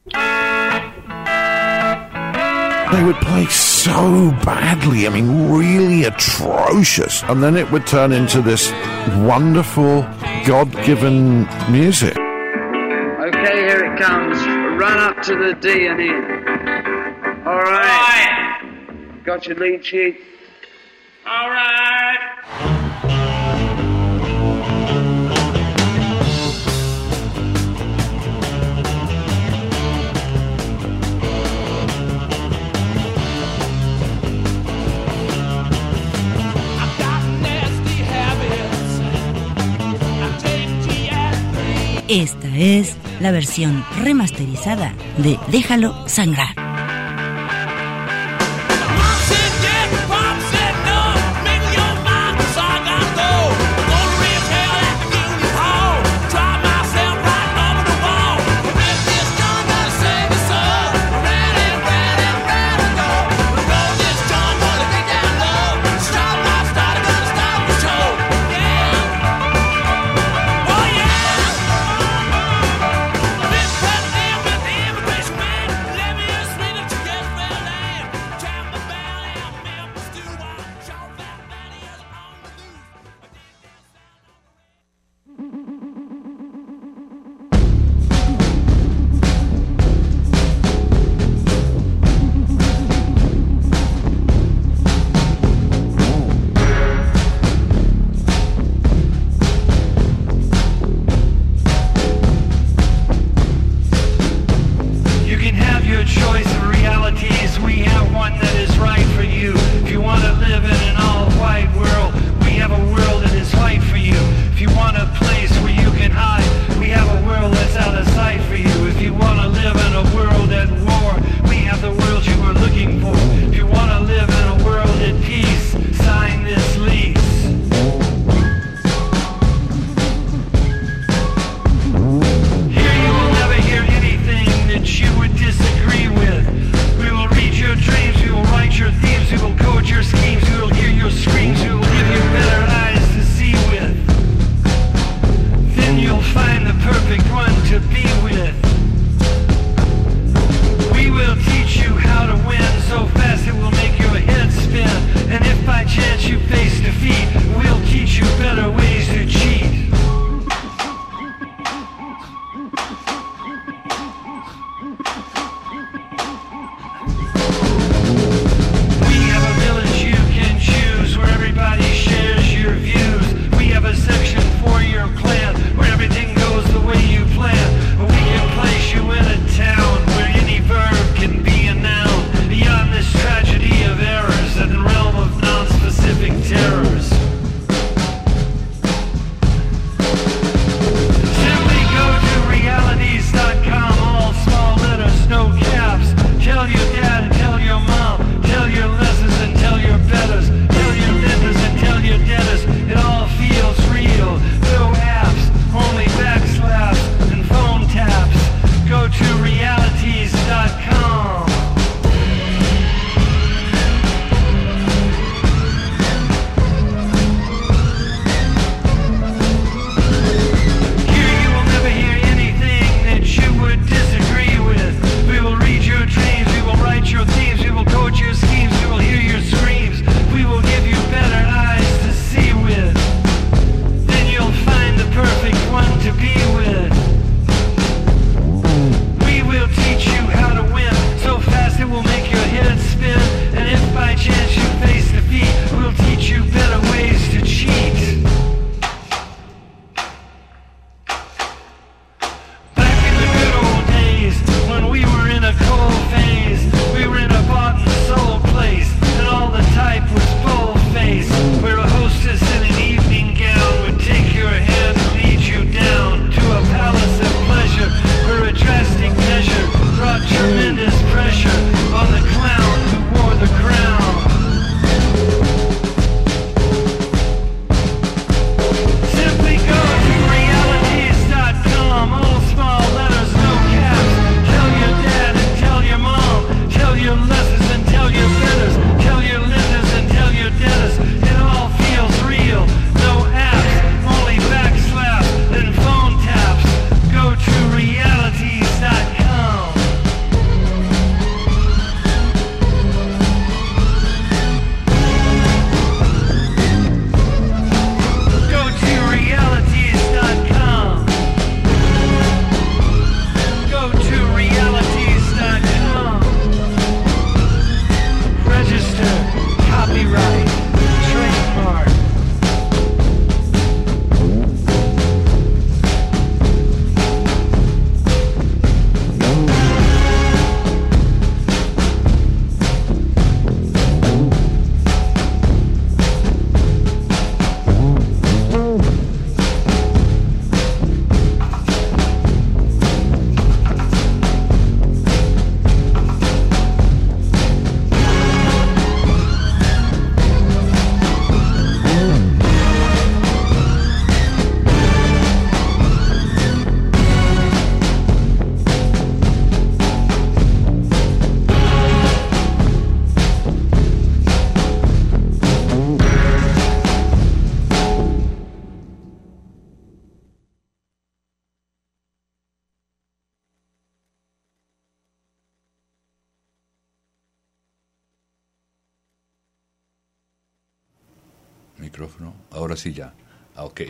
They would play so badly, I mean, really atrocious. And then it would turn into this wonderful, God-given music. Okay, here it comes. Run up to the D and E. All right. Got your lead sheet? All right. Esta es la versión remasterizada de Déjalo Sangrar. micrófono. Ahora sí ya. Ok.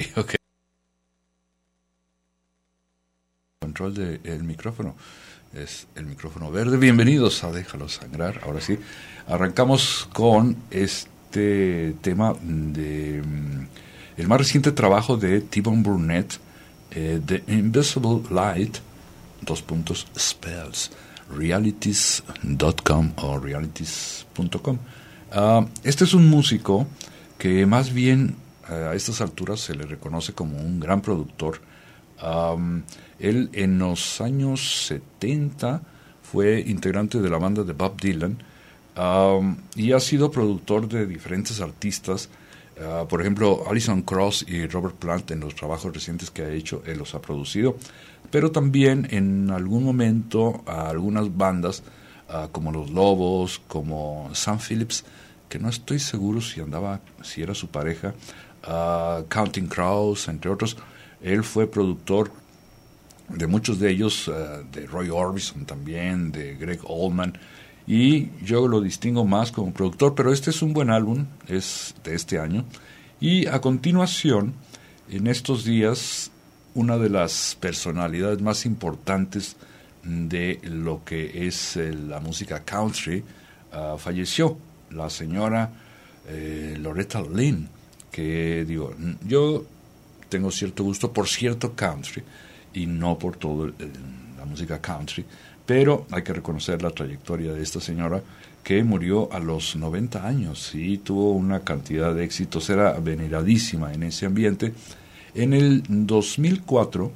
Control del micrófono. Es el micrófono verde. Bienvenidos a Déjalo Sangrar. Ahora sí. Arrancamos con este tema de el más reciente trabajo de T-Bone Burnett, The Invisible Light, _spells, realities.com o realities.com. Este es un músico que más bien a estas alturas se le reconoce como un gran productor. Él en los años 70 fue integrante de la banda de Bob Dylan y ha sido productor de diferentes artistas. Por ejemplo, Alison Krauss y Robert Plant, en los trabajos recientes que ha hecho, él los ha producido, pero también en algún momento a algunas bandas como Los Lobos, como Sam Phillips, que no estoy seguro si era su pareja, Counting Crows, entre otros. Él fue productor de muchos de ellos, de Roy Orbison también, de Greg Allman, y yo lo distingo más como productor, pero este es un buen álbum, es de este año. Y a continuación, en estos días, una de las personalidades más importantes de lo que es la música country falleció, la señora Loretta Lynn, que digo, yo tengo cierto gusto por cierto country y no por todo la música country, pero hay que reconocer la trayectoria de esta señora, que murió a los 90 años y tuvo una cantidad de éxitos, era veneradísima en ese ambiente. En el 2004,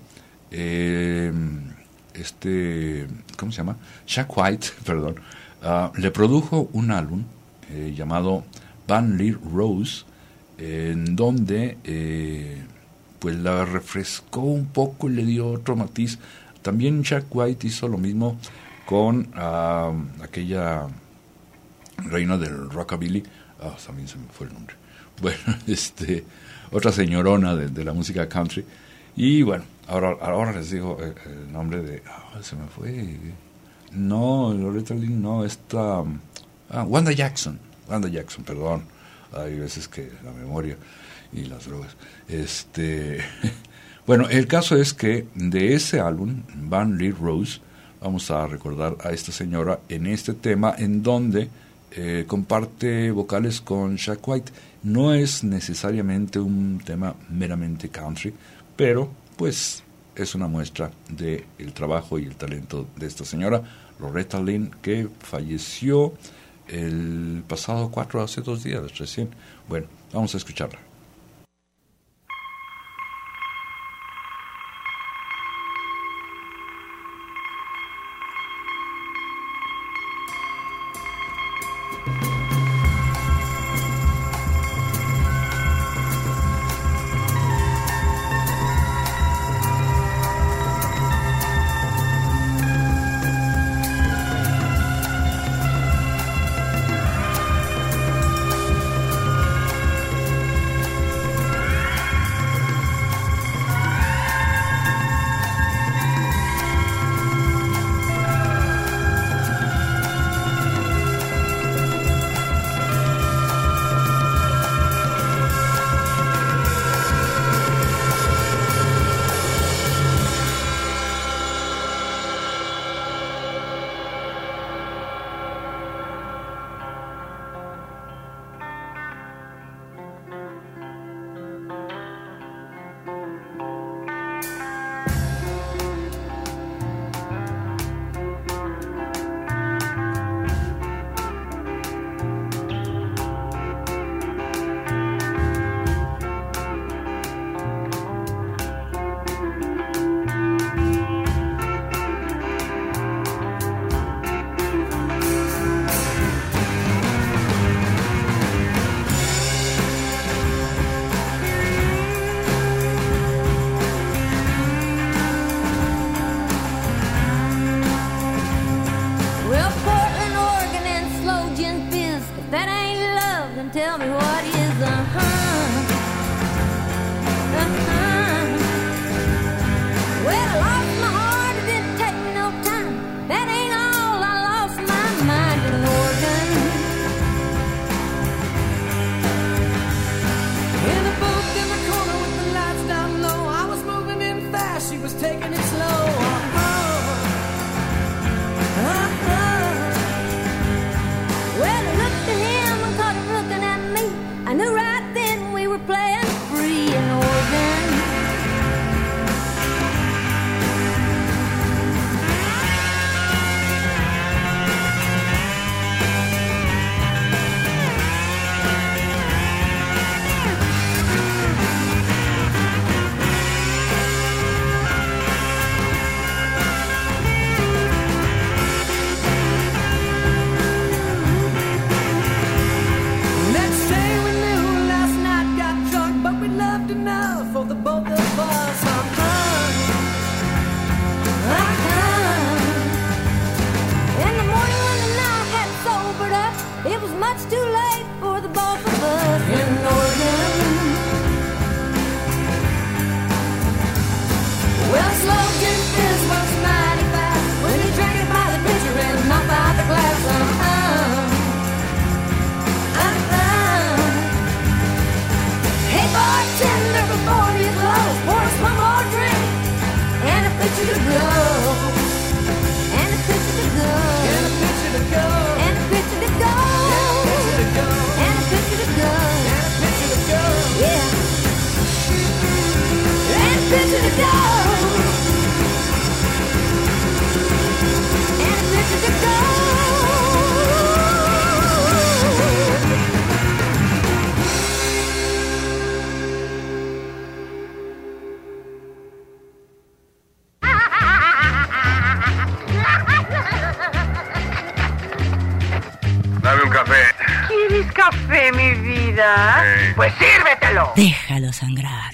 ¿cómo se llama? Jack White, perdón, le produjo un álbum llamado Van Leer Rose, en donde pues la refrescó un poco y le dio otro matiz. También Jack White hizo lo mismo con aquella reina del rockabilly, también se me fue el nombre, bueno, otra señorona de la música country. Y bueno, ahora les digo el nombre de, se me fue, no, Loretta Lynn, no, Wanda Jackson, perdón, hay veces que la memoria y las drogas, bueno, el caso es que de ese álbum, Van Leer Rose, vamos a recordar a esta señora en este tema, en donde comparte vocales con Jack White. No es necesariamente un tema meramente country, pero pues es una muestra del trabajo y el talento de esta señora, Loretta Lynn, que falleció el pasado 4, hace 2 días recién. Bueno, vamos a escucharla. café, mi vida? Pues sírvetelo. Déjalo sangrar.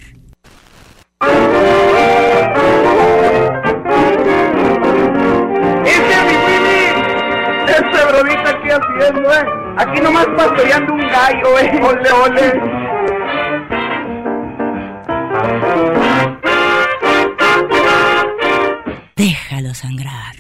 ¡Ese mi Jimmy! ¡Ese bromita aquí haciendo, Aquí nomás pastoreando un gallo, ¡Ole, ole! Déjalo sangrar.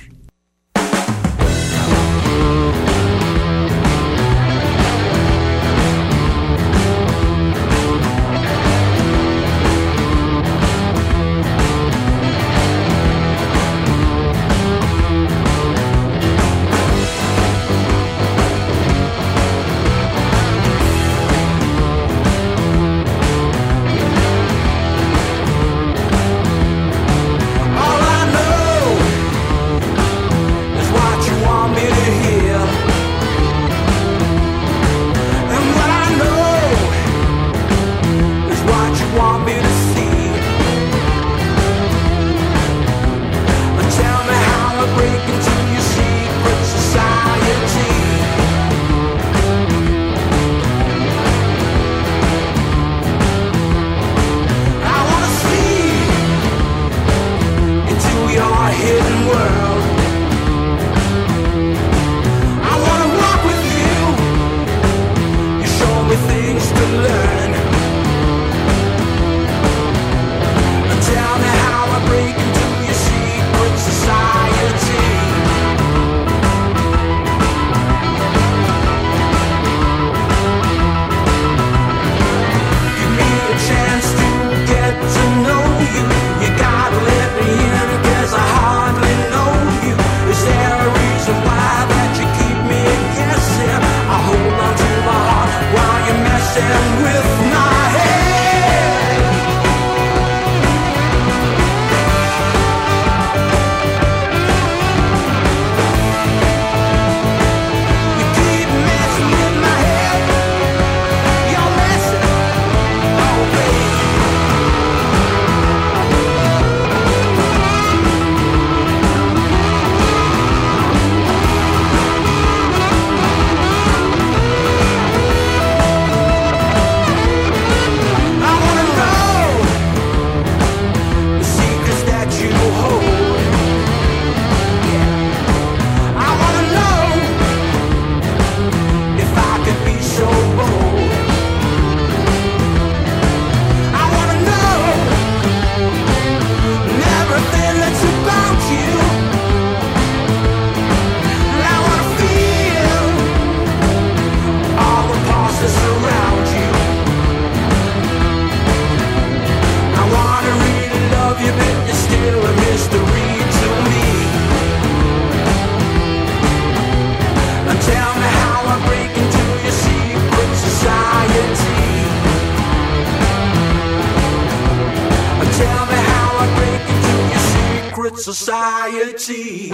Society.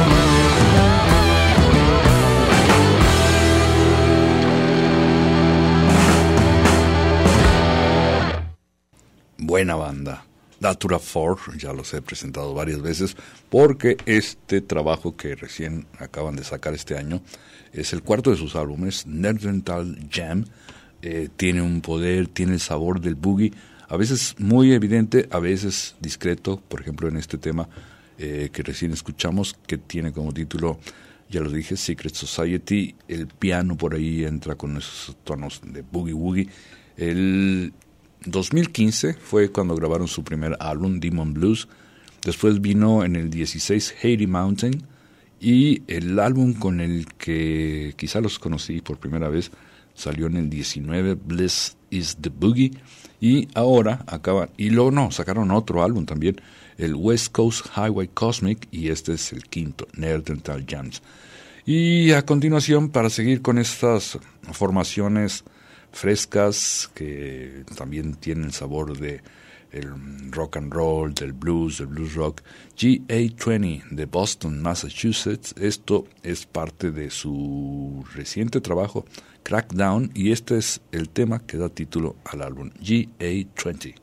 Buena banda. Datura 4, ya los he presentado varias veces, porque este trabajo que recién acaban de sacar este año es el cuarto de sus álbumes, Neanderthal Jam. Tiene un poder, tiene el sabor del boogie, a veces muy evidente, a veces discreto, por ejemplo en este tema que recién escuchamos, que tiene como título, ya lo dije, Secret Society. El piano por ahí entra con esos tonos de boogie woogie. El 2015 fue cuando grabaron su primer álbum, Demon Blues. Después vino en el 16 Haiti Mountain, y el álbum con el que quizá los conocí por primera vez salió en el 19, Bliss is the Boogie. Y ahora sacaron otro álbum también, el West Coast Highway Cosmic, y este es el quinto, Neanderthal Jams. Y a continuación, para seguir con estas formaciones frescas que también tienen el sabor de el rock and roll, del blues rock, GA20 de Boston, Massachusetts. Esto es parte de su reciente trabajo, Crackdown, y este es el tema que da título al álbum, GA20.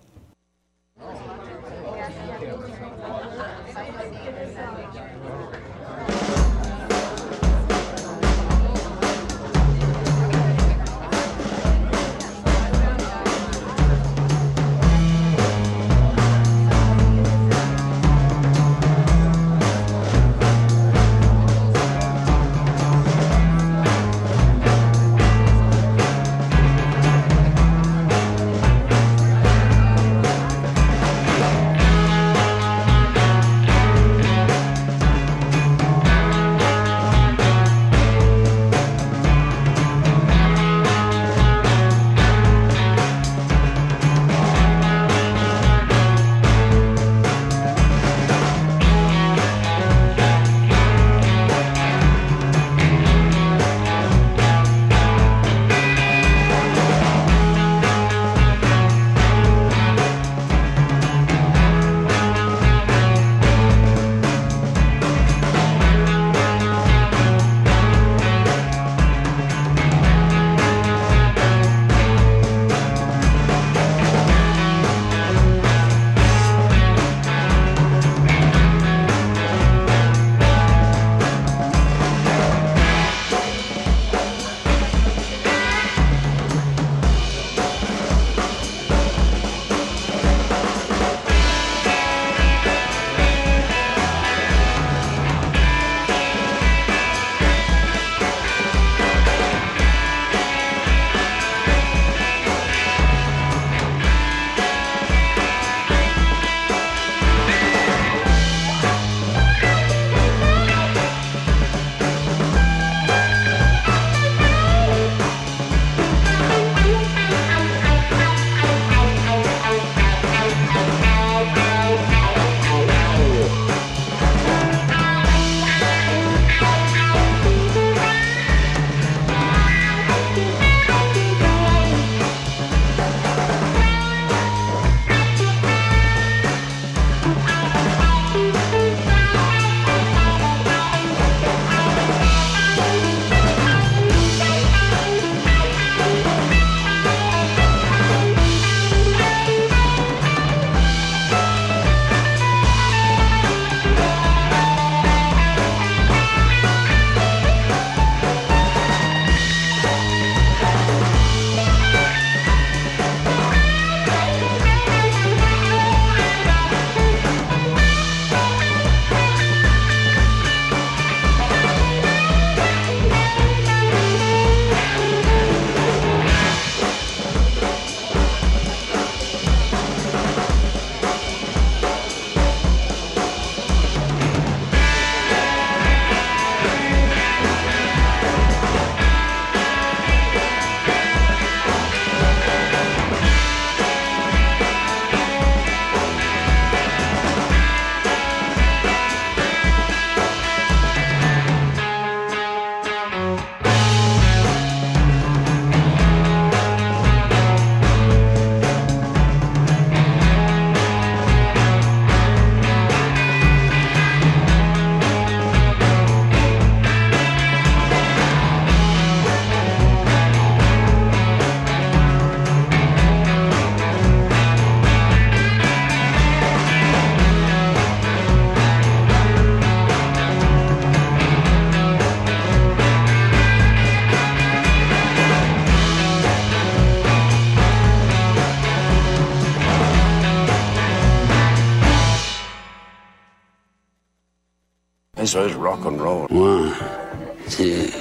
Eso es rock and roll. 1, 2.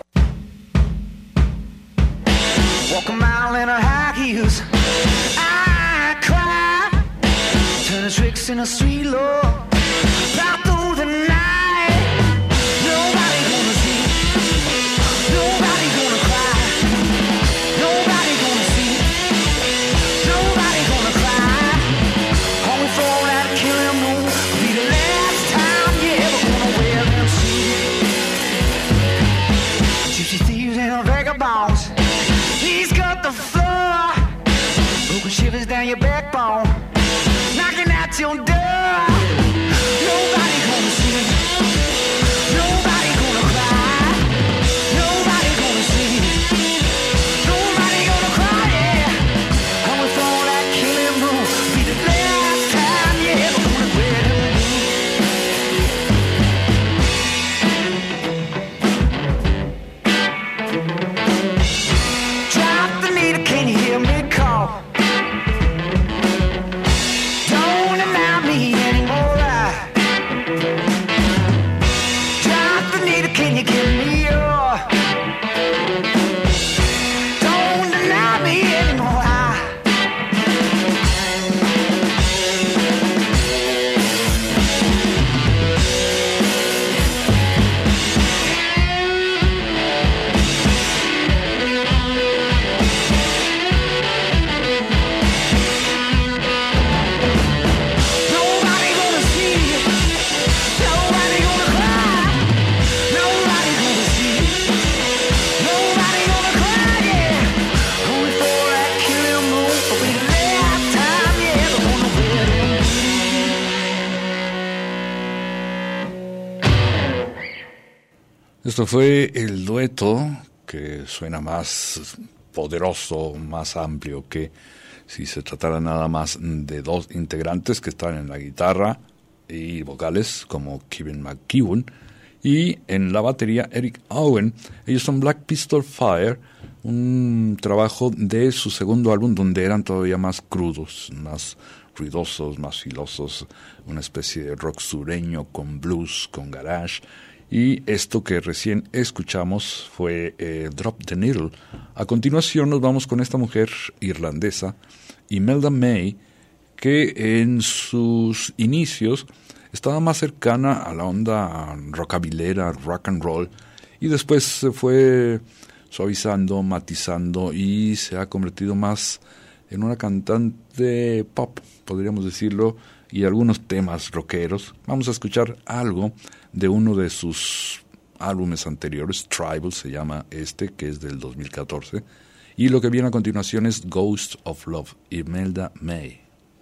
Walk a mile in her high heels. I cry. Turn the tricks in a sweet love. Right through the night. Nobody gonna see. Nobody gonna cry. Nobody gonna see. Nobody gonna cry. Home for that killing moon. Be the last time you ever gonna wear them shoes. Gypsy thieves and vagabonds. He's got the floor. Broken shivers down your backbone. Knocking at your door. Nobody gonna see. Nobody gonna cry. Nobody gonna see. Nobody gonna cry, yeah. I'm with all that killing moon. Be the last time you ever gonna wear them blues. Drop the needle, can you hear me call? Don't deny me anymore. Drop the needle, can you give me your? Don't deny me anymore. Nobody gonna see. Nobody gonna cry. Nobody gonna see. Nobody gonna cry, yeah. Only for that killing moon. Will be the last time you ever gonna wear them. Esto fue el dueto que suena más poderoso, más amplio que si se tratara nada más de dos integrantes que están en la guitarra y vocales como Kevin McKeown y en la batería Eric Owen. Ellos son Black Pistol Fire, un trabajo de su segundo álbum donde eran todavía más crudos, más ruidosos, más filosos, una especie de rock sureño con blues, con garage. Y esto que recién escuchamos fue Drop the Needle. A continuación nos vamos con esta mujer irlandesa, Imelda May, que en sus inicios estaba más cercana a la onda rockabilera, rock and roll, y después se fue suavizando, matizando y se ha convertido más en una cantante pop, podríamos decirlo, y algunos temas rockeros. Vamos a escuchar algo de uno de sus álbumes anteriores, Tribal se llama este, que es del 2014, y lo que viene a continuación es Ghost of Love, Imelda May.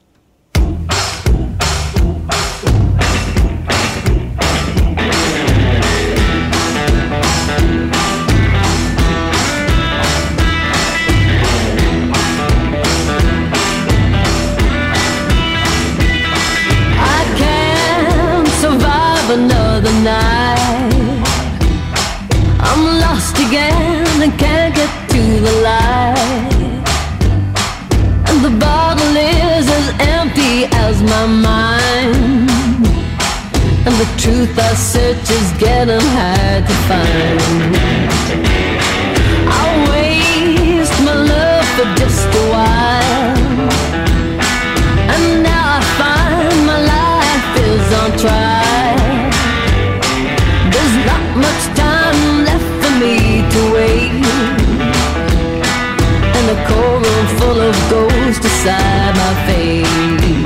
Another night, I'm lost again and can't get to the light, and the bottle is as empty as my mind, and the truth I search is getting hard to find. I'll waste my love for just a while, and now I find my life is on trial. Not much time left for me to wait, and a cold room full of ghosts decide my fate.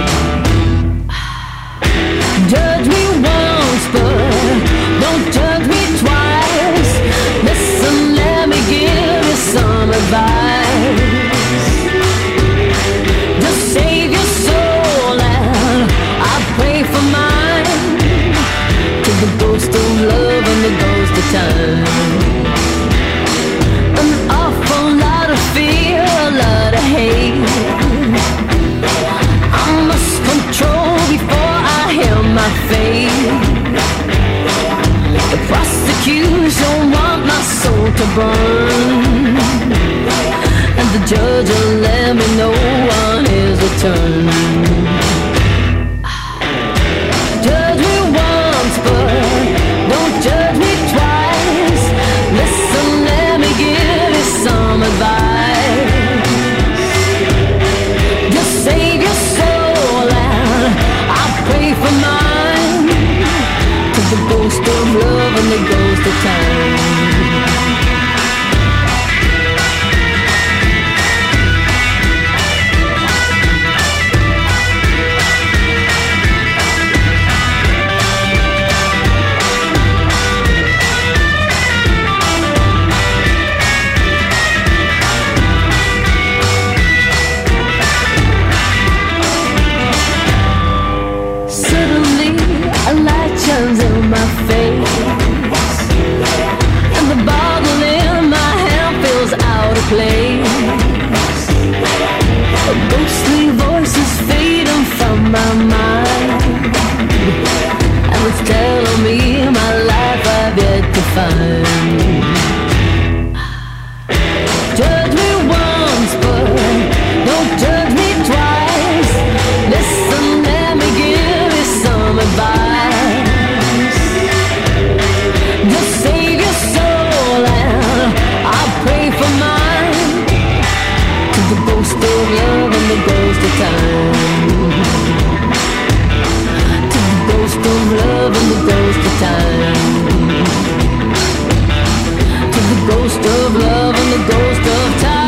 Judge me once, but don't judge me twice. Listen, let me give you some advice. Just save your soul and I pray for mine. The ghost of love and the ghost of time. An awful lot of fear, a lot of hate. I must control before I hear my fate. The prosecution want my soul to burn, and the judge will let me know on his return. Judge me once, but fine. Judge me once, but don't judge me twice. Listen, let me give you some advice. Just save your soul and I'll pray for mine. To the ghost of love and the ghost of time. To the ghost of love and the ghost of time. To the ghost of love and the ghost of time.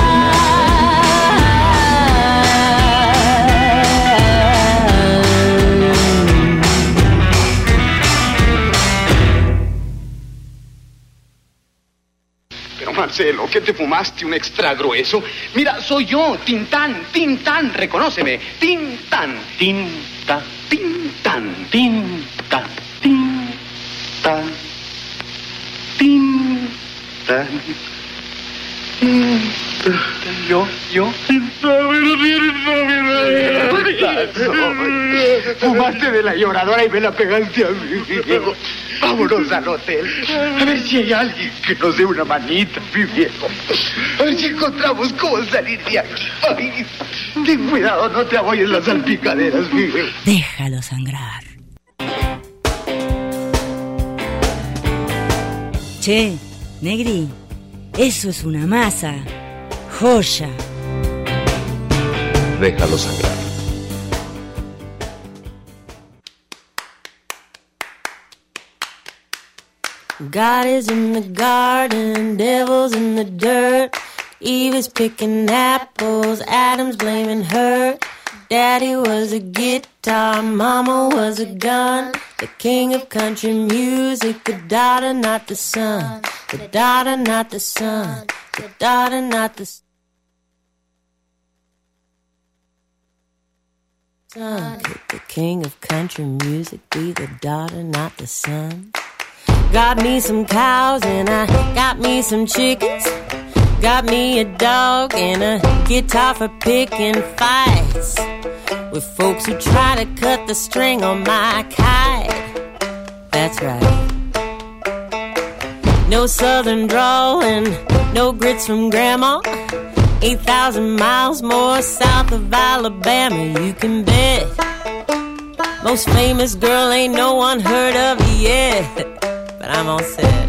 Pero Marcelo, ¿qué te fumaste? ¿Un extra grueso? Mira, soy yo, Tintán, Tintán, reconóceme. Tintán, Tintán, Tintán, Tintán, Tintán, Tintán. Yo. Fumaste de la lloradora y me la pegaste a mí. Vámonos al hotel. A ver si hay alguien que nos dé una manita, mi viejo. A ver si encontramos cómo salir de aquí. Ay, ten cuidado, no te apoyes las salpicaderas, mi viejo. Déjalo sangrar. Che, Negri, eso es una masa. Joya. Déjalo sangrar. God is in the garden, devil's in the dirt. Eve is picking apples, Adam's blaming her. Daddy was a guitar, mama was a gun. The king of country music, the daughter, not the son. The daughter, not the son. The daughter, not the son. Could the king of country music be the daughter, not the son? Got me some cows and I got me some chickens. Got me a dog and a guitar for picking fights with folks who try to cut the string on my kite. That's right. No southern drawl and no grits from grandma. 8,000 miles more south of Alabama, you can bet. Most famous girl ain't no one heard of yet. But I'm all set.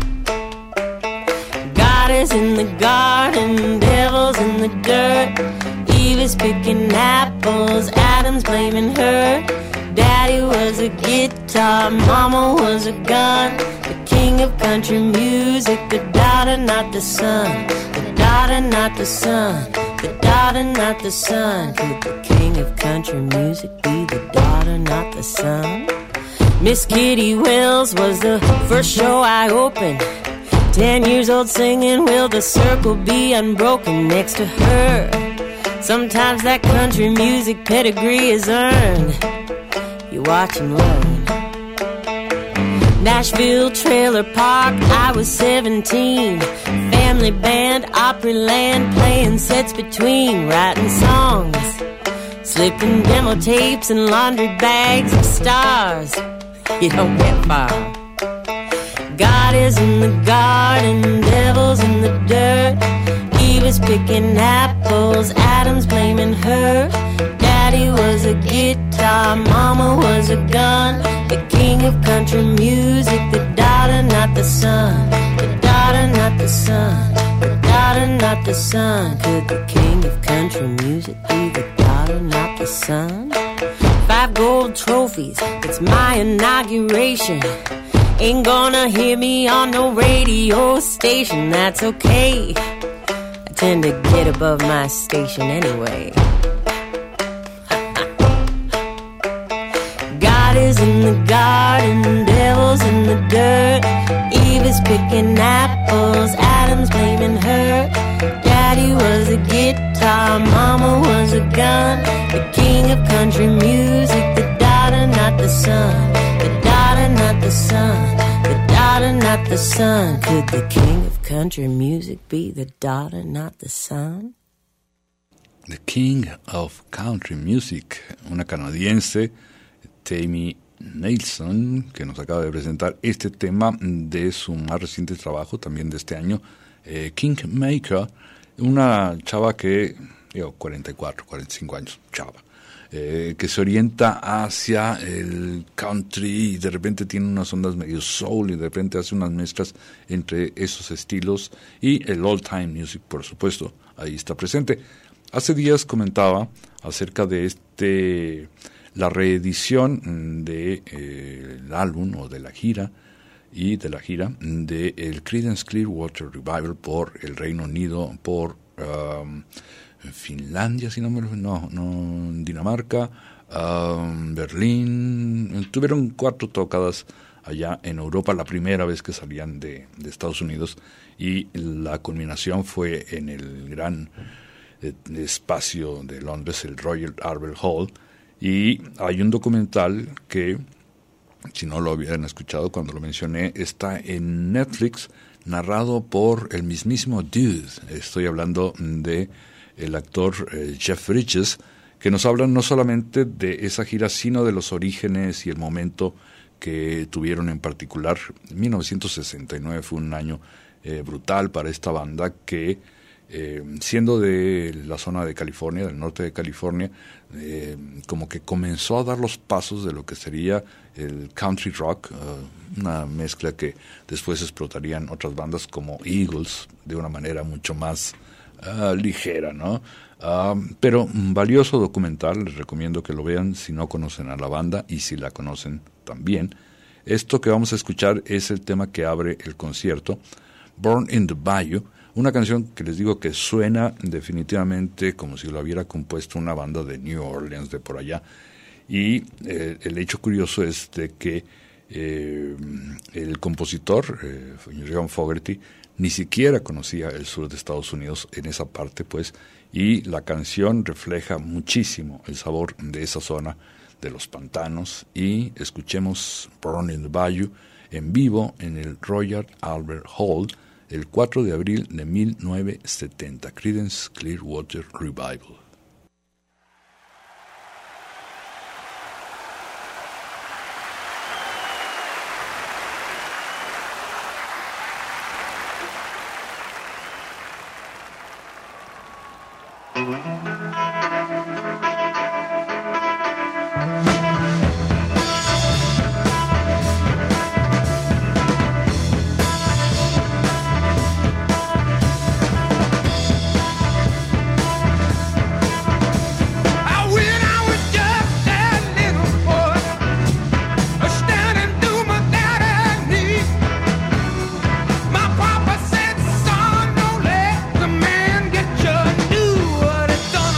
God is in the garden, devil's in the dirt. Eve is picking apples, Adam's blaming her. Daddy was a guitar, mama was a gun. The king of country music, the daughter, not the son. The daughter, not the son. The daughter, not the son. Could the king of country music be the daughter, not the son? Miss Kitty Wells was the first show I opened. 10 years old singing, will the circle be unbroken next to her? Sometimes that country music pedigree is earned. You watch and learn. Nashville Trailer Park, I was 17. Family band, Opryland, playing sets between, writing songs, slipping demo tapes and laundry bags of stars. You don't get far. God is in the garden, devil's in the dirt. Eve is picking apples, Adam's blaming her. Daddy was a guitar, mama was a gun. The king of country music, the daughter, not the son. The daughter, not the son. The daughter, not the son. Could the king of country music be the daughter, not the son? 5 gold trophies, it's my inauguration. Ain't gonna hear me on no radio station, that's okay. I tend to get above my station anyway. God is in the garden, devil's in the dirt. Eve is picking apples, Adam's blaming her. Daddy was a guitar, mama was a gun. The king of country music, the daughter, not the son. The daughter, not the son. The daughter, not the son. Could the king of country music be the daughter, not the son? The King of Country Music, una canadiense, Tammy Nelson, que nos acaba de presentar este tema de su más reciente trabajo, también de este año, Kingmaker, una chava que, 44, 45 años, chava, que se orienta hacia el country y de repente tiene unas ondas medio soul y de repente hace unas mezclas entre esos estilos y el old time music, por supuesto, ahí está presente. Hace días comentaba acerca de la reedición de el álbum o de la gira de el Creedence Clearwater Revival por el Reino Unido, por Finlandia, si Dinamarca, Berlín. Tuvieron 4 tocadas allá en Europa, la primera vez que salían de Estados Unidos, y la culminación fue en el gran espacio de Londres, el Royal Albert Hall. Y hay un documental que, si no lo habían escuchado cuando lo mencioné, está en Netflix, narrado por el mismísimo Dude. Estoy hablando de el actor Jeff Bridges, que nos habla no solamente de esa gira, sino de los orígenes y el momento que tuvieron en particular. 1969 fue un año brutal para esta banda que, siendo de la zona de California, del norte de California, como que comenzó a dar los pasos de lo que sería el country rock, una mezcla que después explotarían otras bandas como Eagles de una manera mucho más ligera, ¿no? Pero un valioso documental, les recomiendo que lo vean si no conocen a la banda y si la conocen también. Esto que vamos a escuchar es el tema que abre el concierto, Born in the Bayou, una canción que les digo que suena definitivamente como si lo hubiera compuesto una banda de New Orleans, de por allá. Y el hecho curioso es de que el compositor, John Fogerty, ni siquiera conocía el sur de Estados Unidos en esa parte, pues, y la canción refleja muchísimo el sabor de esa zona de los pantanos. Y escuchemos Born in the Bayou en vivo en el Royal Albert Hall el 4 de abril de 1970, Creedence Clearwater Revival. Son, don't let the man get you. Do what it's done.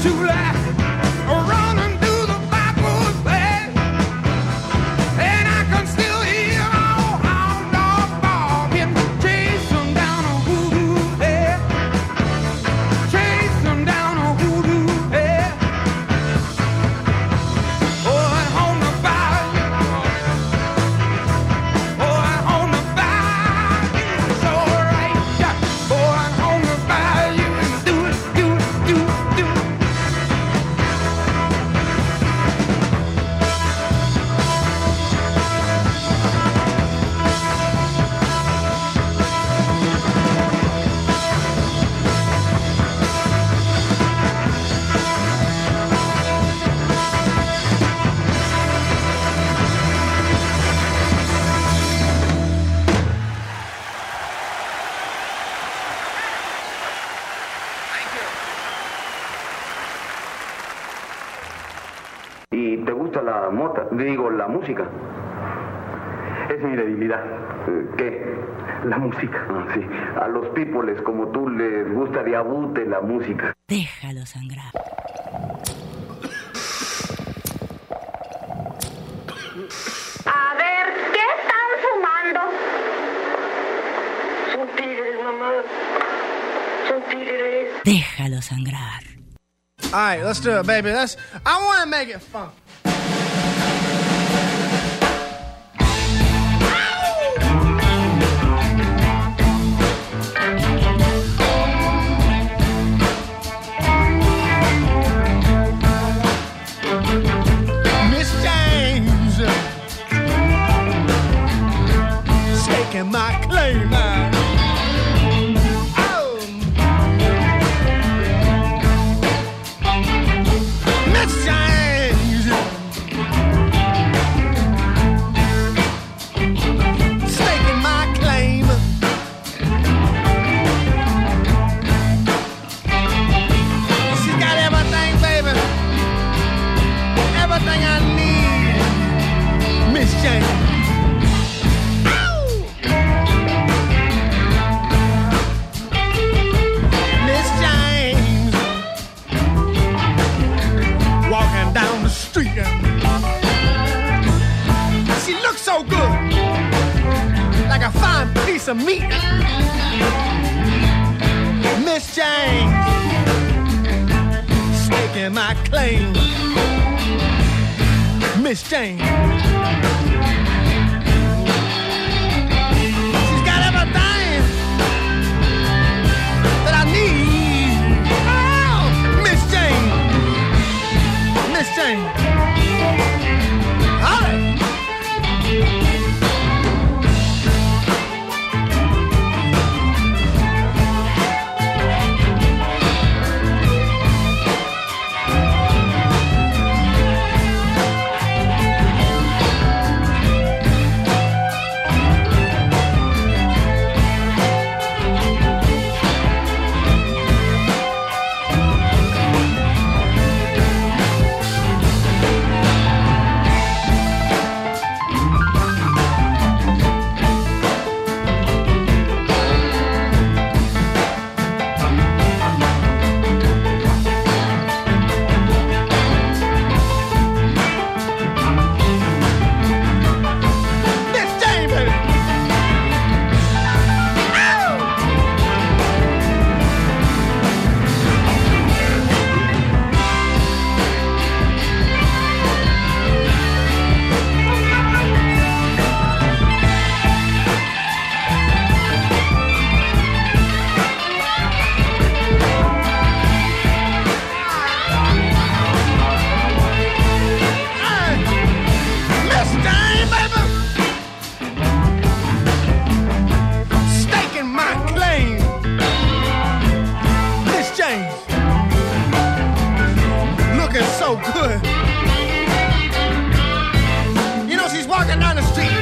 July, running through the backwoods bed, and I can still hear old hound dog barking, chase 'em down a voodoo head, chase 'em down a voodoo head. Oh, and on the bayou, oh, and on the bayou, it's all right. Oh, and on the bayou, and do it, do it, do it, do it. ¿Y te gusta la mota? Digo, la música. Es mi debilidad. ¿Qué? La música. Ah, sí. A los pípoles como tú les gusta de abute la música. Déjalo sangrar. A ver, ¿qué están fumando? Son tigres, mamá. Son tigres. Déjalo sangrar. All right, let's do it, baby. I want to make it fun. Miss James, staking my claim. Miss James, staking my claim. She's got everything, baby, everything I need. Miss James. Miss James, walking down the street. She looks so good, like a fine piece of meat. Miss James, staking my claim. Miss James, she's got everything that I need. Oh, Miss James. Miss James. All right. Miss James, baby. Ow! Hey, Miss James, baby. Staking my claim. Miss James, looking so good. You know, she's walking down the street.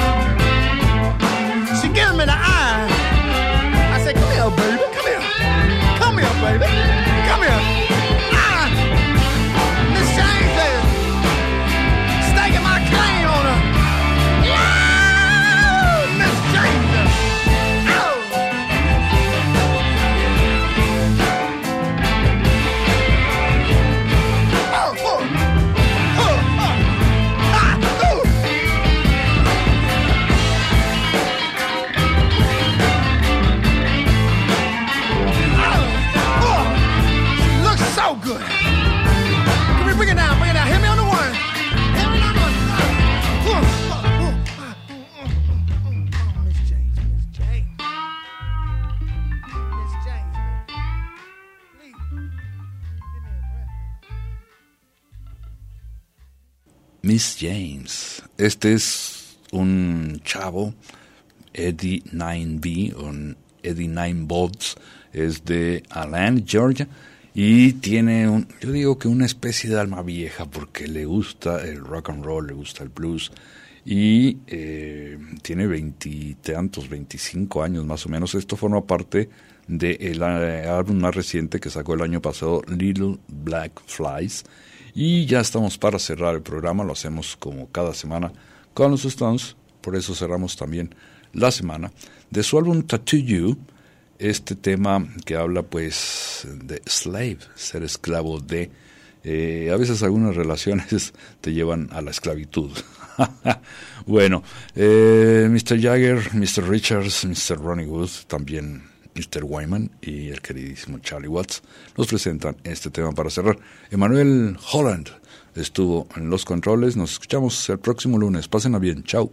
She gives me the eye. I said, come here, baby. Come here. Come here, baby. Come here. Ah, Miss James, baby. Staking my claim on her. Yeah, Miss James. Oh. Oh, good. Can we bring it down, bring it down. Hit me on the one. Hit me on the one. Miss James, Miss James. Miss James, baby. Please, give me a breath. Miss James. Este es un chavo, Eddie 9B, o Eddie 9 Bolts, es de Atlanta, Georgia, y tiene yo digo que una especie de alma vieja, porque le gusta el rock and roll, le gusta el blues, y tiene 25 años más o menos. Esto forma parte del álbum más reciente que sacó el año pasado, Little Black Flies. Y ya estamos para cerrar el programa, lo hacemos como cada semana con los Stones, por eso cerramos también la semana. De su álbum Tattoo You, este tema que habla pues de slave, ser esclavo de, a veces algunas relaciones te llevan a la esclavitud. Bueno, Mr. Jagger, Mr. Richards, Mr. Ronnie Wood, también Mr. Wyman y el queridísimo Charlie Watts nos presentan este tema para cerrar. Emmanuel Holland estuvo en los controles. Nos escuchamos el próximo lunes. Pásenla bien. Chao.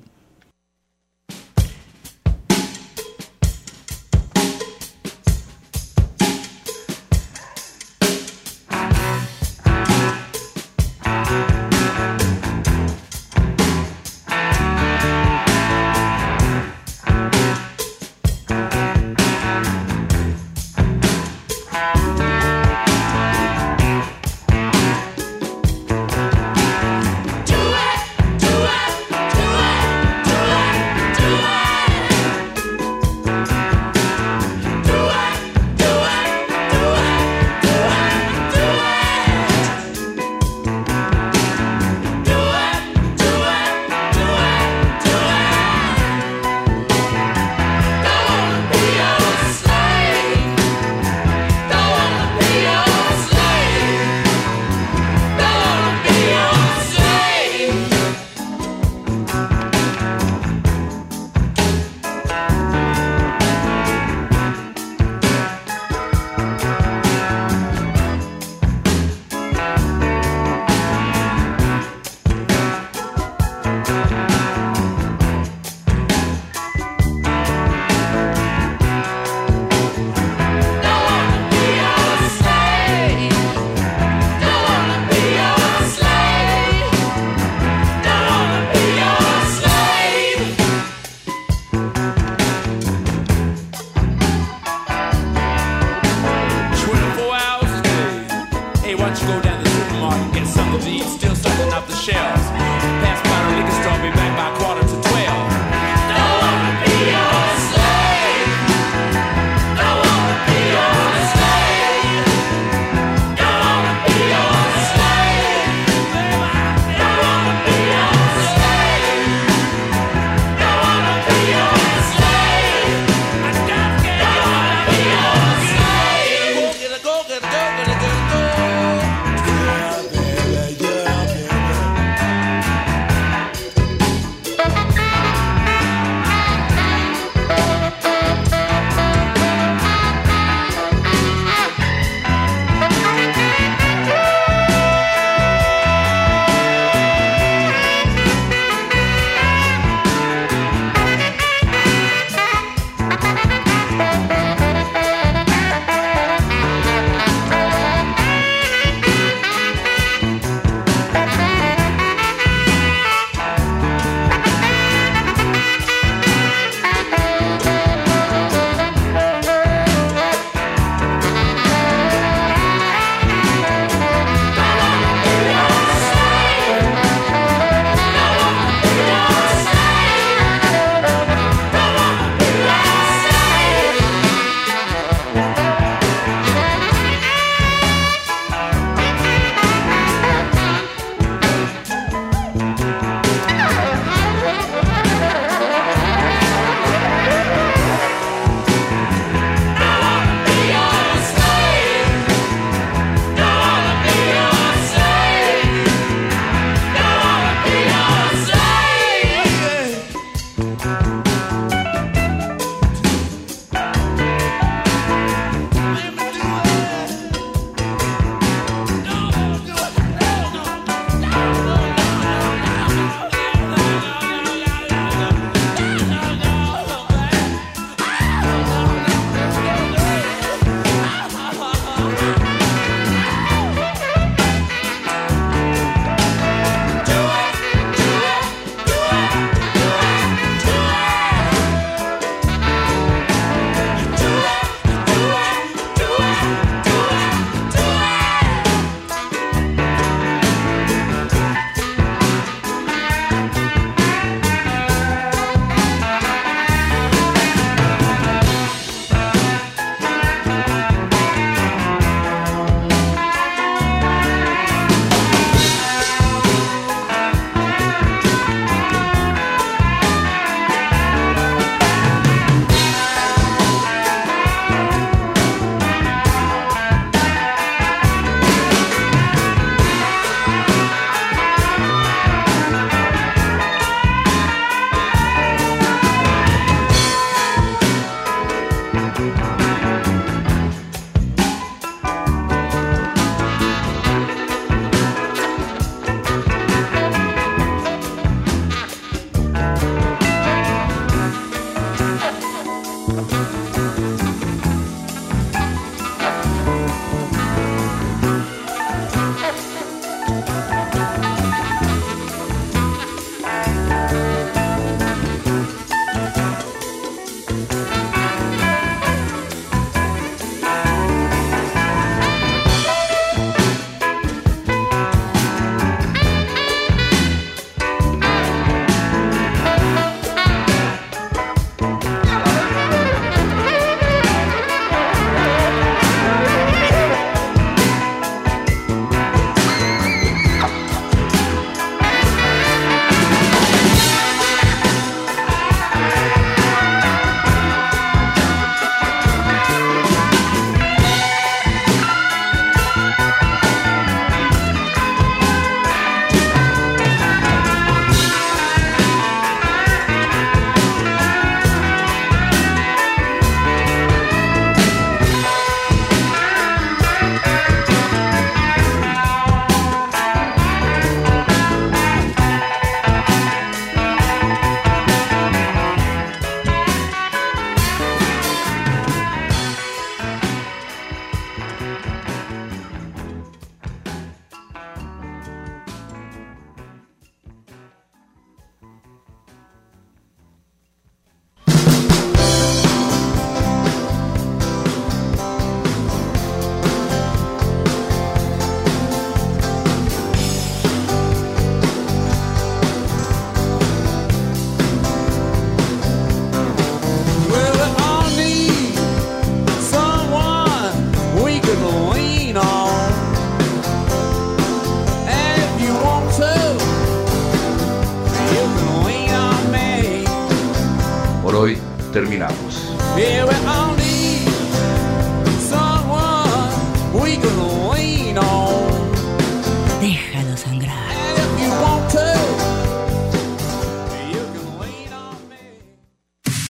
terminamos. Yeah, we all need someone we can